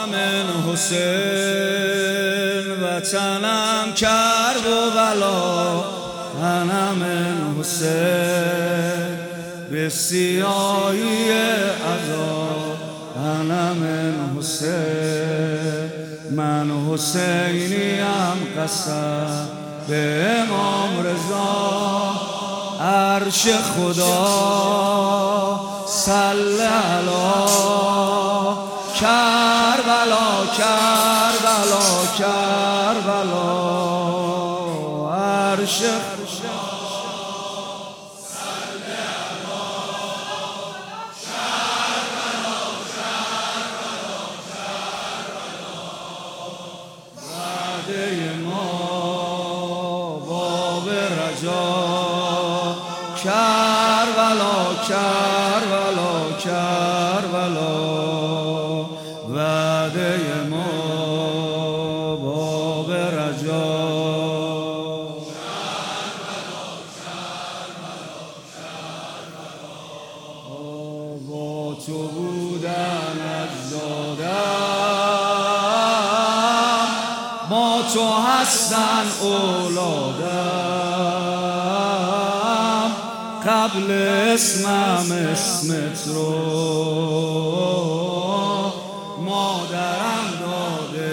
من حسین وطنم کرب و بلا، انا من حسین به سیاهی عذاب، انا من حسین من حسینیم قسم به امام رضا عرش خدا صلی علی کربلا کربلا کربلا عرش کربلا کربلا کربلا وعده ما باب رجا، کربلا کربلا کربلا با تو بودن از دادم، با تو هستن اولادم، قبل اسمم اسمت رو مادرم داده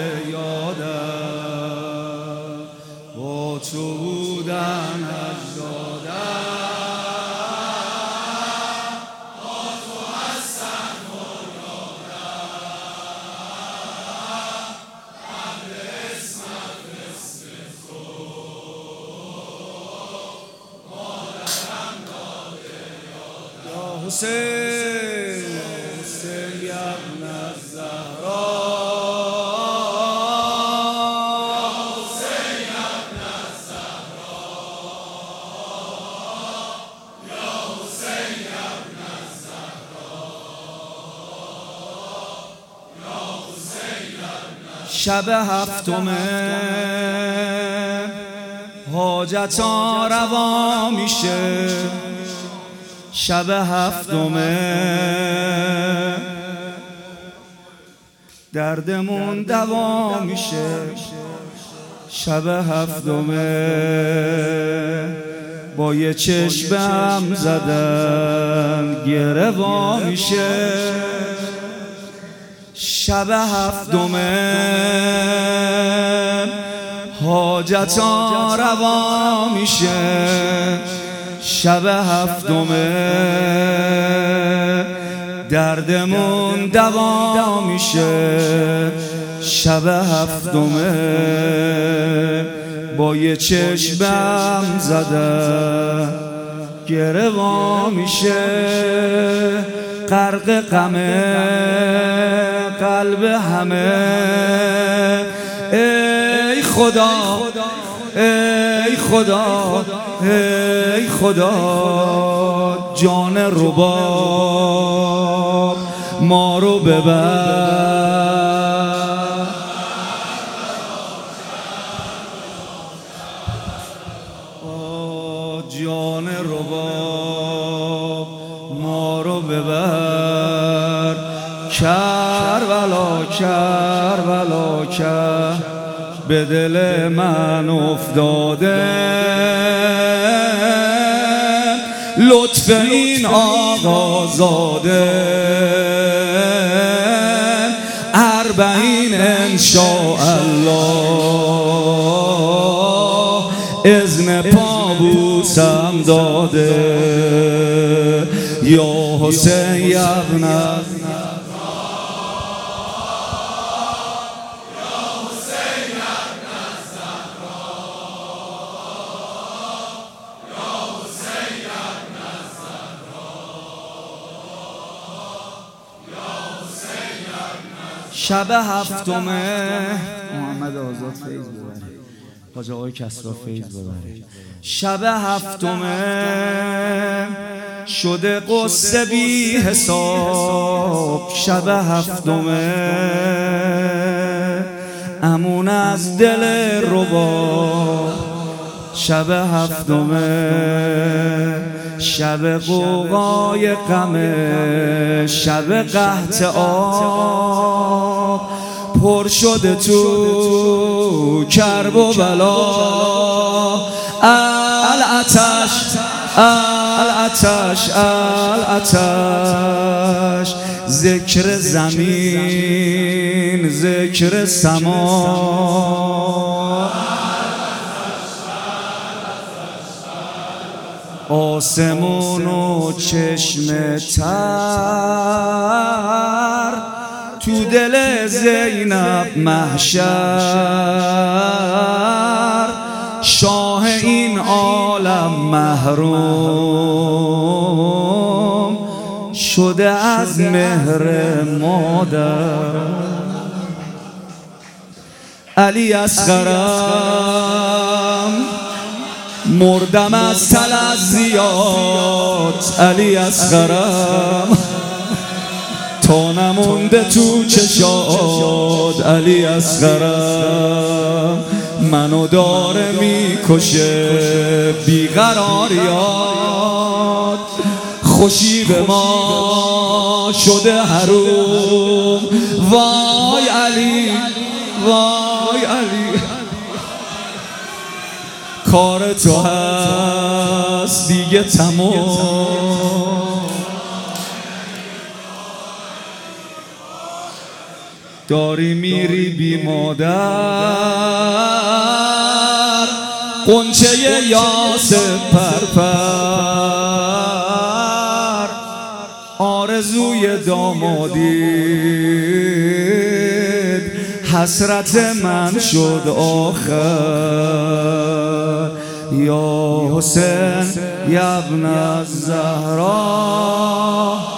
یادم، با تو بودن از دادم، با تو هستن اولادم، قبل اسمم اسمت رو حسین حسین یا ابن الزهرا، حسین یا ابن الزهرا، یا حسین یا ابن الزهرا، یا حسین یا ابن الزهرا. شب هفتمه حاجتان روا میشه، شب هفتمه دردمون دوا میشه، شب هفتمه با یه چشمم زدن گره وا میشه، شب هفتمه حاجتان روا میشه، شب هفتمه دردمون دوا میشه، شب هفتمه با یه چشمم زدن گره وا میشه، غرق غمه قلب همه، ای خدا ای خدا ای خدا جان رباب ما رو ببر، جان رباب ما رو ببر، کربلا کربلا کربلا به دل من افتاده لطف این آقازاده، اربعین انشاءالله اذن پابوسم داده، یا حسین یا ابن شب هفتمه محمد آزاد فیض ببره، حاج آقای کسرا فیض ببره، شب هفتمه شده قصه بی حساب، شب هفتمه امون از دل ربا، شب هفتمه شب قوقای غمه، شب قحط آب پر شده تو کرب و بلا. العطش العطش العطش، ذکر زمین ذکر سما، آسمون و چشم تر، تو دل زینب محشر، شاه این عالم محروم شده از مهر مادر. علی اصغرم مردم از تلذیات، علی اصغرم تا نمونده تو چشات، علی اصغرم منو داره میکشه بیقراریات. خوشی به ما شده حروم، وای علی وای علی، کار تو هست دیگه تمام. داری میری بی مادر، قنچه یاس پرپر، آرزوی دامادید حسرت من شد آخر. یا حسین یا ابن الزهرا